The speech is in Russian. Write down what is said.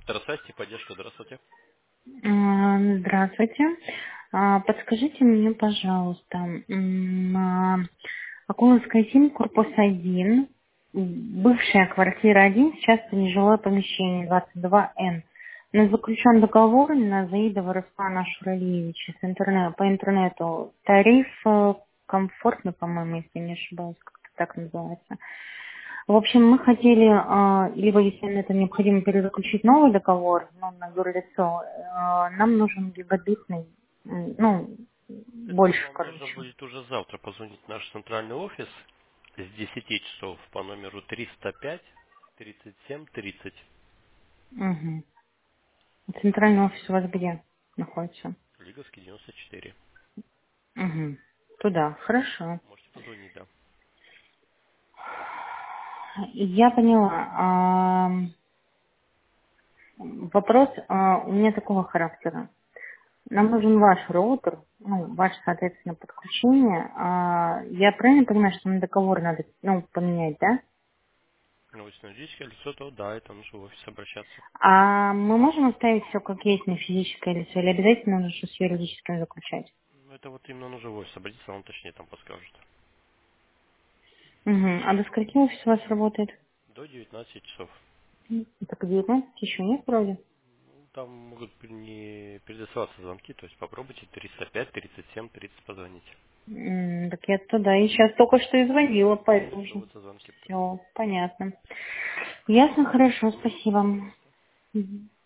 Здравствуйте, поддержка, здравствуйте. Здравствуйте. Подскажите мне, пожалуйста, Акуловская 7, корпус 1, бывшая квартира 1, сейчас это нежилое помещение 22Н. У нас заключен договор на Заидова Руслана Шуралиевича по интернету. Тариф комфортный, по-моему, если не ошибаюсь, как-то так называется. В общем, мы хотели, либо если это необходимо перезаключить новый договор, ну, на юрлицо, нам нужен гигабитный, ну, Это больше, вам нужно короче. будет уже завтра позвонить в наш центральный офис с 10 часов по номеру 305 37 30. Угу. Центральный офис у вас где находится? Лиговский 94. Угу. Туда, хорошо. Можете позвонить, да. Я поняла. Вопрос у меня такого характера. Нам нужен ваш роутер, ну, ваше, соответственно, подключение. Я правильно понимаю, что на договор надо, ну, поменять, да? Ну, если на физическое лицо, то да, это нужно в офис обращаться. А мы можем оставить все как есть на физическое лицо или обязательно нужно с юридическим заключать? Ну, это вот именно нужно в офис обратиться, вам точнее там подскажут. Угу. А до скольки офис у вас работает? До 19 часов. Так 19 еще нет вроде. Ну, там могут не передаваться звонки, то есть попробуйте 305 37 30 позвонить. Так я туда и сейчас только что и звонила, Будет поэтому. проводиться звонки. Все, понятно. Ясно, хорошо, спасибо. Пожалуйста. Мгм.